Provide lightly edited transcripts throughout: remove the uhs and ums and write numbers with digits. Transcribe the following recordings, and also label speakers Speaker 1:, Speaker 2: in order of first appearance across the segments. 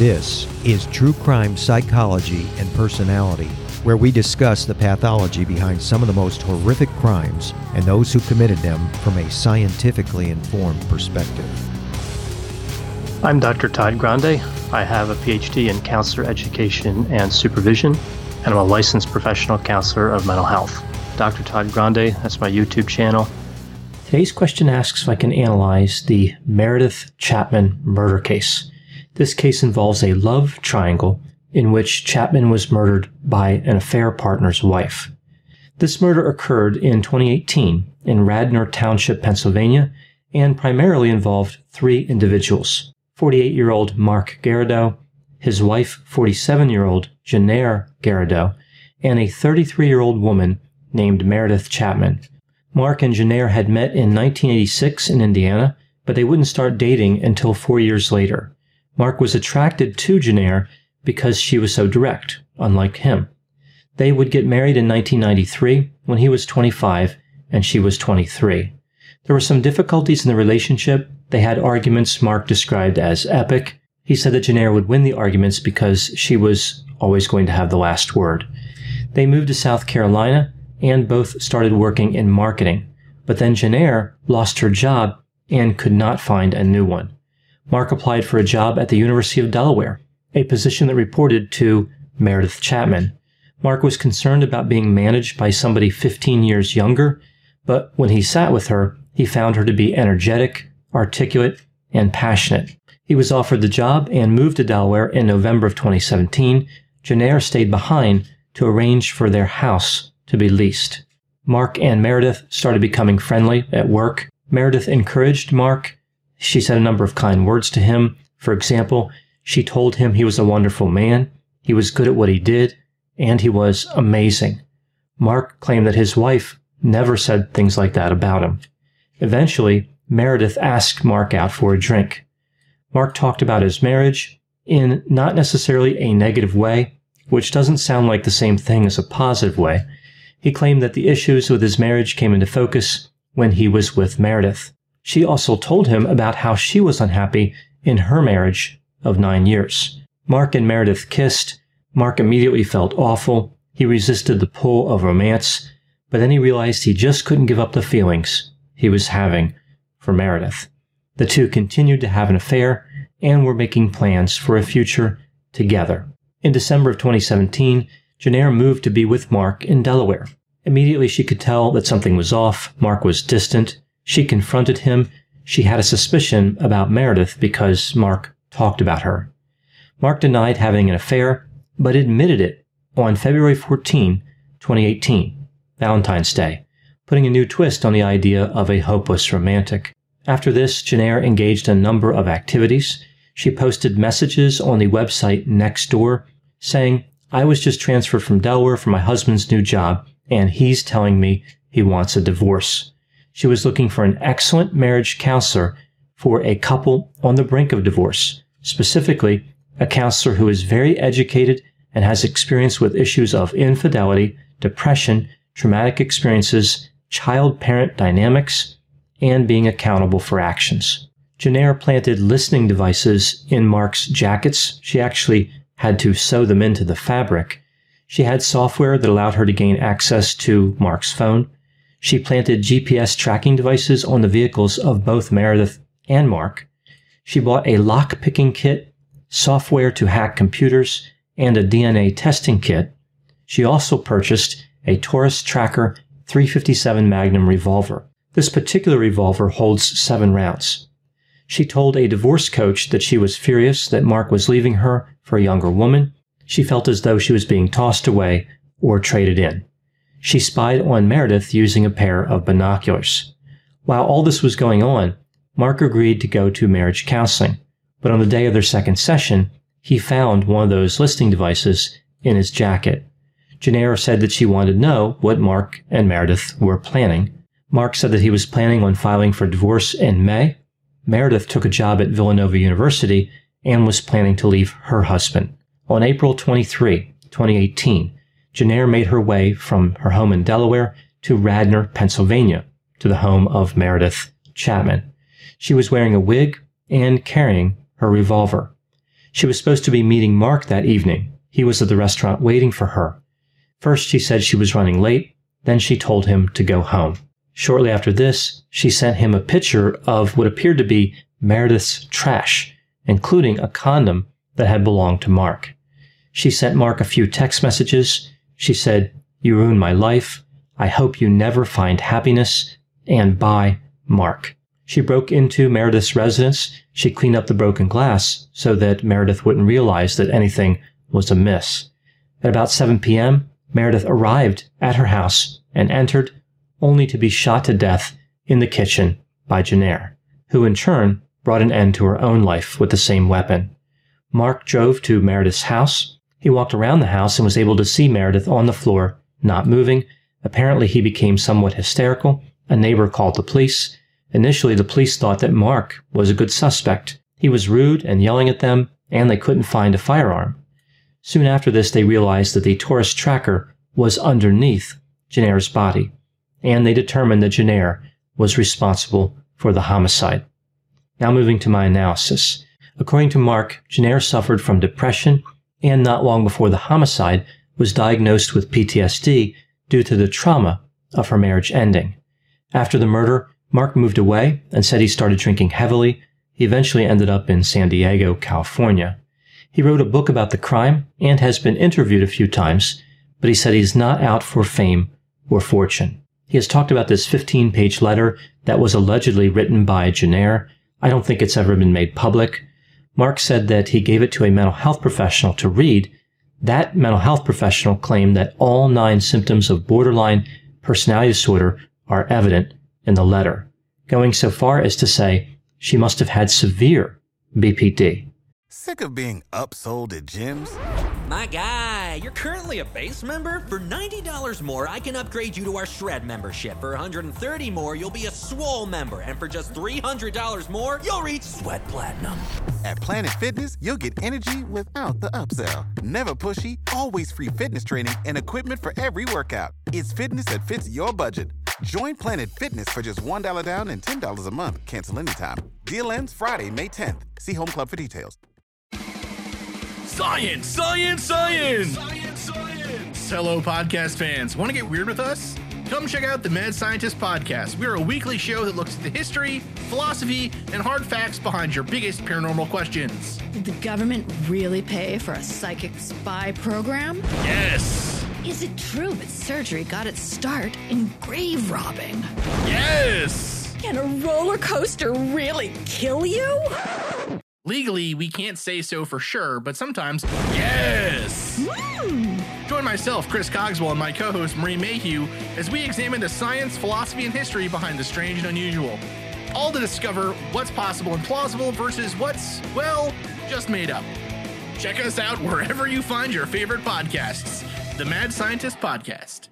Speaker 1: This is True Crime Psychology and Personality, where we discuss the pathology behind some of the most horrific crimes and those who committed them from a scientifically informed perspective.
Speaker 2: I'm Dr. Todd Grande. I have a PhD in counselor education and supervision, and I'm a licensed professional counselor of mental health. Dr. Todd Grande, that's my YouTube channel. Today's question asks if I can analyze the Meredith Chapman murder case. This case involves a love triangle in which Chapman was murdered by an affair partner's wife. This murder occurred in 2018 in Radnor Township, Pennsylvania, and primarily involved three individuals: 48-year-old Mark Garrido, his wife, 47-year-old Jennaire Garrido, and a 33-year-old woman named Meredith Chapman. Mark and Jennaire had met in 1986 in Indiana, but they wouldn't start dating until 4 years later. Mark was attracted to Jennaire because she was so direct, unlike him. They would get married in 1993 when he was 25 and she was 23. There were some difficulties in the relationship. They had arguments Mark described as epic. He said that Jennaire would win the arguments because she was always going to have the last word. They moved to South Carolina and both started working in marketing. But then Jennaire lost her job and could not find a new one. Mark applied for a job at the University of Delaware, a position that reported to Meredith Chapman. Mark was concerned about being managed by somebody 15 years younger, but when he sat with her, he found her to be energetic, articulate, and passionate. He was offered the job and moved to Delaware in November of 2017. Jennaire stayed behind to arrange for their house to be leased. Mark and Meredith started becoming friendly at work. Meredith encouraged Mark. She said a number of kind words to him. For example, she told him he was a wonderful man, he was good at what he did, and he was amazing. Mark claimed that his wife never said things like that about him. Eventually, Meredith asked Mark out for a drink. Mark talked about his marriage in not necessarily a negative way, which doesn't sound like the same thing as a positive way. He claimed that the issues with his marriage came into focus when he was with Meredith. She also told him about how she was unhappy in her marriage of 9 years. Mark and Meredith kissed. Mark immediately felt awful. He resisted the pull of romance, but then he realized he just couldn't give up the feelings he was having for Meredith. The two continued to have an affair and were making plans for a future together. In December of 2017, Jennaire moved to be with Mark in Delaware. Immediately she could tell that something was off. Mark was distant. She confronted him. She had a suspicion about Meredith because Mark talked about her. Mark denied having an affair, but admitted it on February 14, 2018, Valentine's Day, putting a new twist on the idea of a hopeless romantic. After this, Jennaire engaged in a number of activities. She posted messages on the website Nextdoor saying, "I was just transferred from Delaware for my husband's new job, and he's telling me he wants a divorce." She was looking for an excellent marriage counselor for a couple on the brink of divorce, specifically a counselor who is very educated and has experience with issues of infidelity, depression, traumatic experiences, child-parent dynamics, and being accountable for actions. Jennaire planted listening devices in Mark's jackets. She actually had to sew them into the fabric. She had software that allowed her to gain access to Mark's phone. She planted GPS tracking devices on the vehicles of both Meredith and Mark. She bought a lock-picking kit, software to hack computers, and a DNA testing kit. She also purchased a Taurus Tracker .357 Magnum revolver. This particular revolver holds 7 rounds. She told a divorce coach that she was furious that Mark was leaving her for a younger woman. She felt as though she was being tossed away or traded in. She spied on Meredith using a pair of binoculars. While all this was going on, Mark agreed to go to marriage counseling, but on the day of their second session, he found one of those listening devices in his jacket. Jennaire said that she wanted to know what Mark and Meredith were planning. Mark said that he was planning on filing for divorce in May. Meredith took a job at Villanova University and was planning to leave her husband. On April 23, 2018, Jennaire made her way from her home in Delaware to Radnor, Pennsylvania, to the home of Meredith Chapman. She was wearing a wig and carrying her revolver. She was supposed to be meeting Mark that evening. He was at the restaurant waiting for her. First, she said she was running late. Then she told him to go home. Shortly after this, she sent him a picture of what appeared to be Meredith's trash, including a condom that had belonged to Mark. She sent Mark a few text messages. She said, "You ruined my life. I hope you never find happiness. And bye, Mark." She broke into Meredith's residence. She cleaned up the broken glass so that Meredith wouldn't realize that anything was amiss. At about 7 p.m., Meredith arrived at her house and entered, only to be shot to death in the kitchen by Jennair, who in turn brought an end to her own life with the same weapon. Mark drove to Meredith's house. He walked around the house and was able to see Meredith on the floor, not moving. Apparently, he became somewhat hysterical. A neighbor called the police. Initially, the police thought that Mark was a good suspect. He was rude and yelling at them, and they couldn't find a firearm. Soon after this, they realized that the Taurus tracker was underneath Jennair's body, and they determined that Jennair was responsible for the homicide. Now moving to my analysis. According to Mark, Jennair suffered from depression and not long before the homicide was diagnosed with PTSD due to the trauma of her marriage ending. After the murder, Mark moved away and said he started drinking heavily. He eventually ended up in San Diego, California. He wrote a book about the crime and has been interviewed a few times, but he said he's not out for fame or fortune. He has talked about this 15-page letter that was allegedly written by Jennair. I don't think it's ever been made public. Mark said that he gave it to a mental health professional to read. That mental health professional claimed that all 9 symptoms of borderline personality disorder are evident in the letter, going so far as to say she must have had severe BPD.
Speaker 3: Sick of being upsold at gyms?
Speaker 4: My guy, you're currently a base member? For $90 more, I can upgrade you to our Shred membership. For $130 more, you'll be a Swole member. And for just $300 more, you'll reach Sweat Platinum.
Speaker 3: At Planet Fitness, you'll get energy without the upsell. Never pushy, always free fitness training and equipment for every workout. It's fitness that fits your budget. Join Planet Fitness for just $1 down and $10 a month. Cancel anytime. Deal ends Friday, May 10th. See Home Club for details.
Speaker 5: Science, science, science! Science, science! Hello, podcast fans. Want to get weird with us? Come check out the Mad Scientist Podcast. We're a weekly show that looks at the history, philosophy, and hard facts behind your biggest paranormal questions.
Speaker 6: Did the government really pay for a psychic spy program?
Speaker 5: Yes!
Speaker 6: Is it true that surgery got its start in grave robbing?
Speaker 5: Yes!
Speaker 6: Can a roller coaster really kill you?
Speaker 5: Legally, we can't say so for sure, but sometimes, yes! Join myself, Chris Cogswell, and my co-host, Marie Mayhew, as we examine the science, philosophy, and history behind the strange and unusual. All to discover what's possible and plausible versus what's, well, just made up. Check us out wherever you find your favorite podcasts. The Mad Scientist Podcast.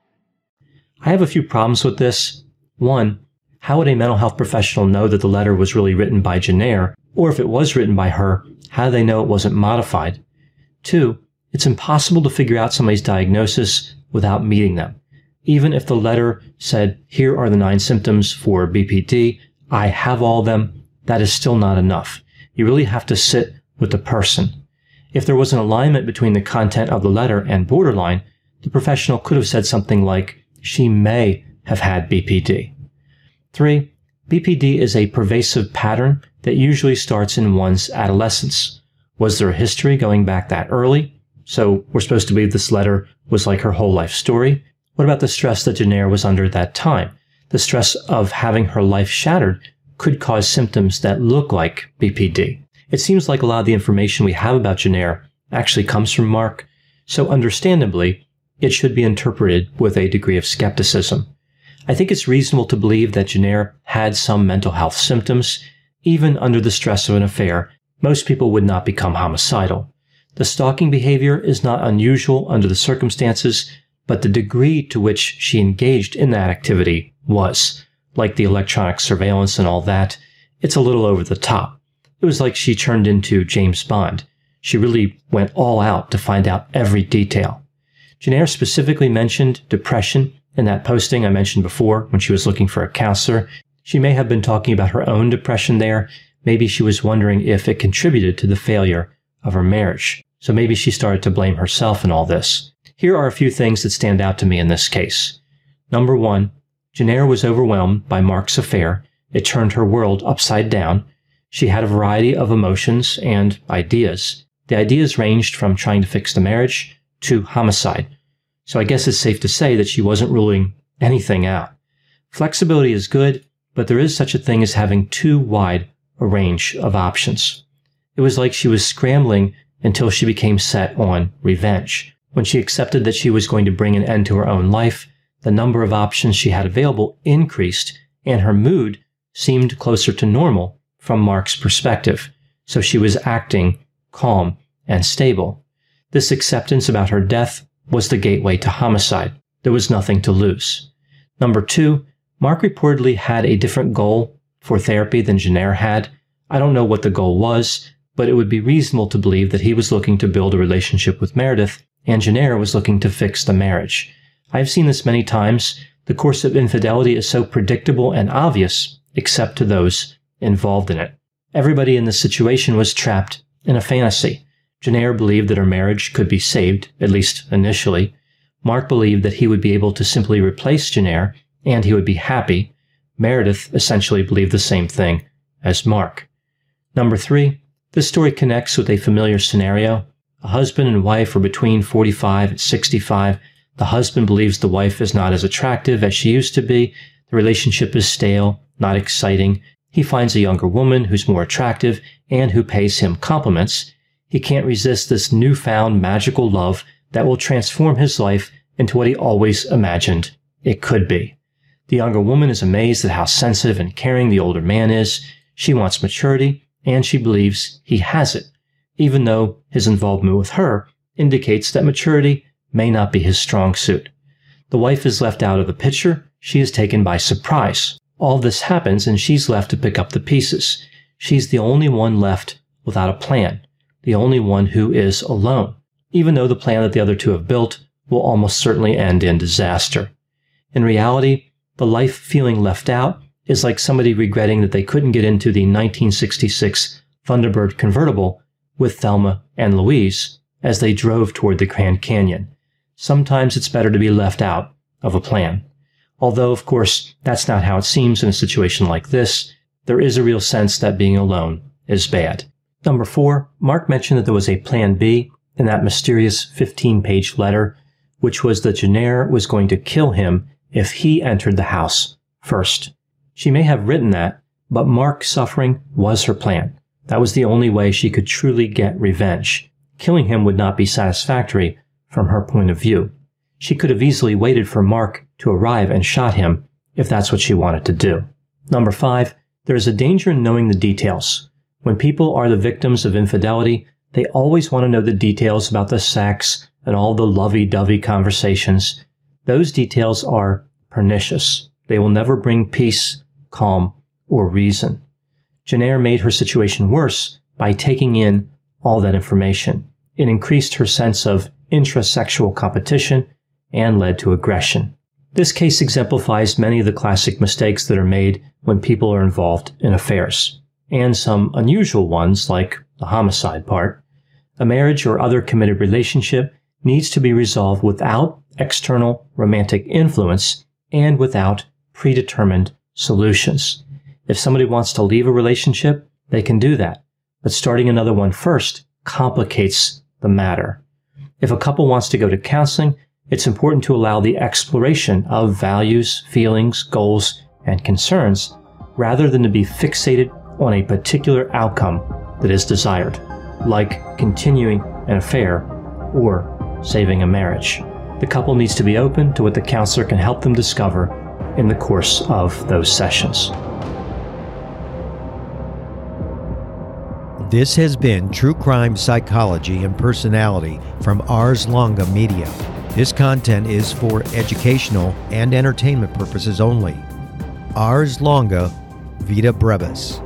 Speaker 2: I have a few problems with this. One, how would a mental health professional know that the letter was really written by Jennair? Or if it was written by her, how do they know it wasn't modified? 2, it's impossible to figure out somebody's diagnosis without meeting them. Even if the letter said, here are the 9 symptoms for BPD, I have all of them, that is still not enough. You really have to sit with the person. If there was an alignment between the content of the letter and borderline, the professional could have said something like, she may have had BPD. 3, BPD is a pervasive pattern that usually starts in one's adolescence. Was there a history going back that early? So we're supposed to believe this letter was like her whole life story. What about the stress that Jennair was under at that time? The stress of having her life shattered could cause symptoms that look like BPD. It seems like a lot of the information we have about Jennair actually comes from Mark, so understandably, it should be interpreted with a degree of skepticism. I think it's reasonable to believe that Jennair had some mental health symptoms. Even under the stress of an affair, most people would not become homicidal. The stalking behavior is not unusual under the circumstances, but the degree to which she engaged in that activity was. Like the electronic surveillance and all that, it's a little over the top. It was like she turned into James Bond. She really went all out to find out every detail. Jennair specifically mentioned depression in that posting I mentioned before when she was looking for a counselor. She may have been talking about her own depression there. Maybe she was wondering if it contributed to the failure
Speaker 7: of her marriage. So maybe she started to blame herself in all this. Here are a few things that stand out to me in this case. Number one, Jennair was overwhelmed by Mark's affair. It turned her world upside down. She had a variety of emotions and ideas. The ideas ranged from trying to fix the marriage to homicide. So I guess it's safe to say that she wasn't ruling anything out. Flexibility is good, but there is such a thing as having too wide a range of options. It was like she was scrambling until she became set on revenge. When she accepted that she was going to bring an end to her own life, the number of options she had available increased, and her mood seemed closer to normal from Mark's perspective. So she was acting calm and stable. This acceptance about her death was the gateway to homicide. There was nothing to lose. Number two, Mark reportedly had a different goal for therapy than Jennair had. I don't know what the goal was, but it would be reasonable to believe that he was looking to build a relationship with Meredith, and Jennair was looking to fix the marriage. I've seen this many times. The course of infidelity is so predictable and obvious, except to those involved in it. Everybody in this situation was trapped in a fantasy. Jennair believed that her marriage could be saved, at least initially. Mark believed that he would be able to simply replace Jennair, and he would be happy. Meredith essentially believed the same thing as Mark. Number three, this story connects with a familiar scenario. A husband and wife are between 45 and 65. The husband believes the wife is not as attractive as she used to be. The relationship is stale, not exciting. He finds a younger woman who's more attractive and who pays him compliments. He can't resist this newfound magical love that will transform his life into what he always imagined it could be. The younger woman is amazed at how sensitive and caring the older man is. She wants maturity, and she believes he has it, even though his involvement with her indicates that maturity may not be his strong suit. The wife is left out of the picture. She is taken by surprise. All this happens, and she's left to pick up the pieces. She's the only one left without a plan, the only one who is alone, even though the plan that the other two have built will almost certainly end in disaster. In reality, the life feeling left out is like somebody regretting that they couldn't get into the 1966 Thunderbird convertible with Thelma and Louise as they drove toward the Grand Canyon. Sometimes it's better to be left out of a plan. Although, of course, that's not how it seems in a situation like this. There is a real sense that being alone is bad. Number four, Mark mentioned that there was a plan B in that mysterious 15-page letter, which was that Jennair was going to kill him if he entered the house first. She may have written that, but Mark's suffering was her plan. That was the only way she could truly get revenge. Killing him would not be satisfactory from her point of view. She could have easily waited for Mark to arrive and shot him if that's what she wanted to do. Number five, there is a danger in knowing the details. When people are the victims of infidelity, they always want to know the details about the sex and all the lovey-dovey conversations. Those details are pernicious. They will never bring peace, calm, or reason. Jennair made her situation worse by taking in all that information. It increased her sense of intrasexual competition and led to aggression. This case exemplifies many of the classic mistakes that are made when people are involved in affairs, and some unusual ones like the homicide part. A marriage or other committed relationship needs to be resolved without external romantic influence and without predetermined solutions. If somebody wants to leave a relationship, they can do that, but starting another one first complicates the matter. If a couple wants to go to counseling, it's important to allow the exploration of values, feelings, goals, and concerns rather than to be fixated on a particular outcome that is desired, like continuing an affair or saving a marriage. The couple needs to be open to what the counselor can help them discover in the course of those sessions.
Speaker 1: This has been True Crime Psychology and Personality from Ars Longa Media. This content is for educational and entertainment purposes only. Ars Longa, Vita Brevis.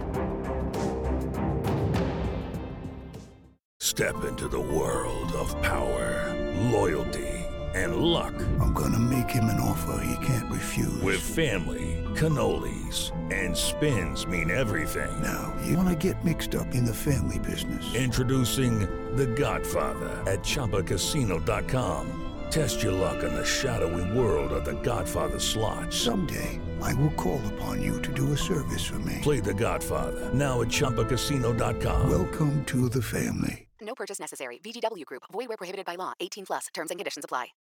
Speaker 8: Step into the world of power, loyalty, and luck.
Speaker 9: I'm gonna make him an offer he can't refuse.
Speaker 8: With family, cannolis, and spins mean everything.
Speaker 9: Now, you wanna get mixed up in the family business.
Speaker 8: Introducing The Godfather at ChumbaCasino.com. Test your luck in the shadowy world of The Godfather slot.
Speaker 9: Someday, I will call upon you to do a service for me.
Speaker 8: Play The Godfather, now at ChumbaCasino.com.
Speaker 9: Welcome to the family.
Speaker 10: No purchase necessary. VGW Group. Void where prohibited by law. 18+. Terms and conditions apply.